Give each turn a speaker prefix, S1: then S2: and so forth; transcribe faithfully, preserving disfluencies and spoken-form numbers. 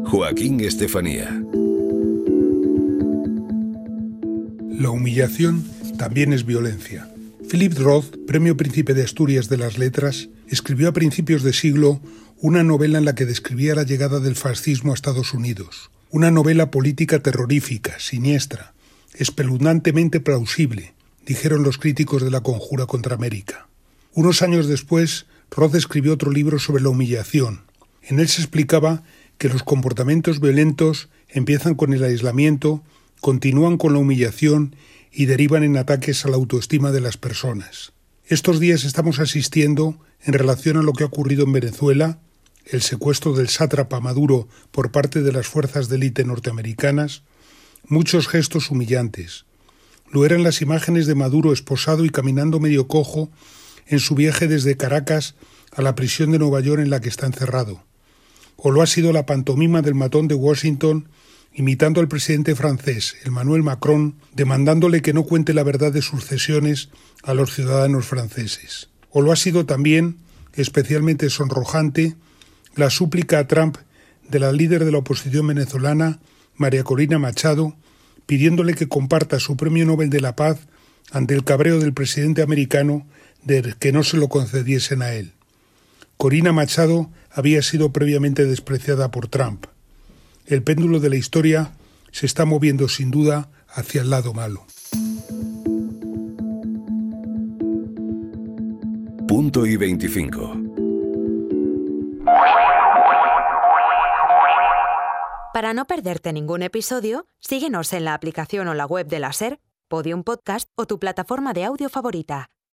S1: Joaquín Estefanía.
S2: La humillación también es violencia. Philip Roth, Premio Príncipe de Asturias de las Letras, escribió a principios de siglo una novela en la que describía la llegada del fascismo a Estados Unidos. Una novela política terrorífica, siniestra, espeluznantemente plausible, dijeron los críticos de La Conjura contra América. Unos años después, Roth escribió otro libro sobre la humillación. En él se explicaba que los comportamientos violentos empiezan con el aislamiento, continúan con la humillación y derivan en ataques a la autoestima de las personas. Estos días estamos asistiendo, en relación a lo que ha ocurrido en Venezuela, el secuestro del sátrapa Maduro por parte de las fuerzas de élite norteamericanas, muchos gestos humillantes. Lo eran las imágenes de Maduro esposado y caminando medio cojo en su viaje desde Caracas a la prisión de Nueva York en la que está encerrado. O lo ha sido la pantomima del matón de Washington imitando al presidente francés, Emmanuel Macron, demandándole que no cuente la verdad de sus cesiones a los ciudadanos franceses. O lo ha sido también, especialmente sonrojante, la súplica a Trump de la líder de la oposición venezolana, María Corina Machado, pidiéndole que comparta su Premio Nobel de la Paz ante el cabreo del presidente americano de que no se lo concediesen a él. Corina Machado había sido previamente despreciada por Trump. El péndulo de la historia se está moviendo sin duda hacia el lado malo.
S1: Punto y veinticinco.
S3: Para no perderte ningún episodio, síguenos en la aplicación o la web de la SER, Podium Podcast o tu plataforma de audio favorita.